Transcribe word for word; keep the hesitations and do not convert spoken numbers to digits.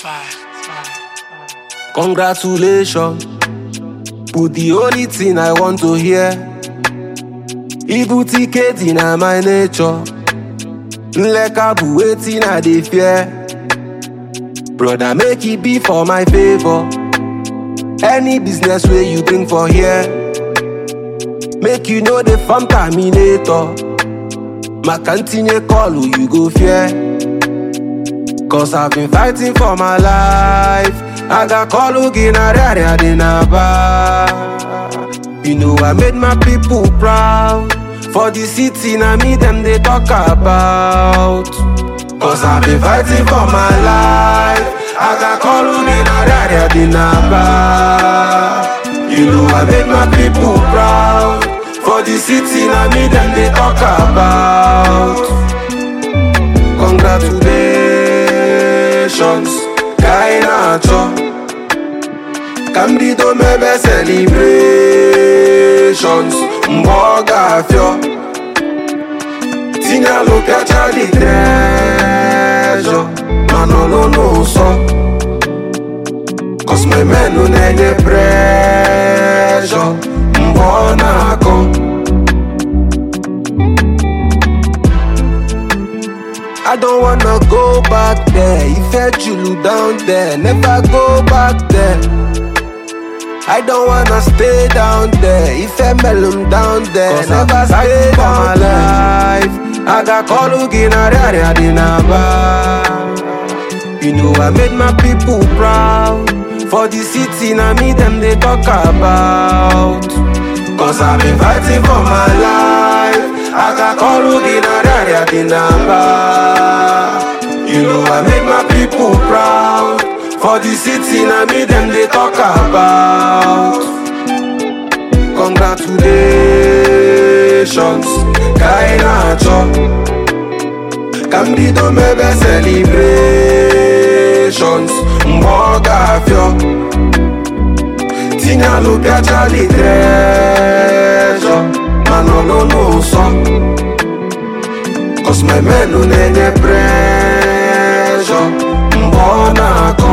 Congratulations, but the only thing I want to hear, evil ticket in my nature. Nleka bu waiting I dey fear. Brother, make it be for my favor. Any business where you bring for here, make you know the farm terminator. My continue call who you go fear. Cause I've been fighting for my life. I got call who gina rare dinaba. You know I made my people proud. For the city na me them they talk about. Cause I've been fighting for my life. I got call who gina rare dinaba. You know I made my people proud. For the city na me them they talk about. Congratulations, Kainacho. Kambi do mebe celebrations. Mboga fyo. Tina look at Charlie treasure. Manolo no so. Cause my men no need pressure. Mbona ko. I don't wanna go back there. If I Julu down there, never go back there. I don't wanna stay down there. If I melum down there, never stay down there. I got call gina rare dinaba. You know I made my people proud. For the city na me them they talk about. Cause I've been fighting for my life. I got call gina rare dinaba. You know I made my people proud. For the city na me them they talk about. Congratulations, Kainacho. Kambi do mebe celebrations. Mboga fyo. Tina lupia Charlie treasure. Manolo no so. Cause my men no need pressure. Mbona ko.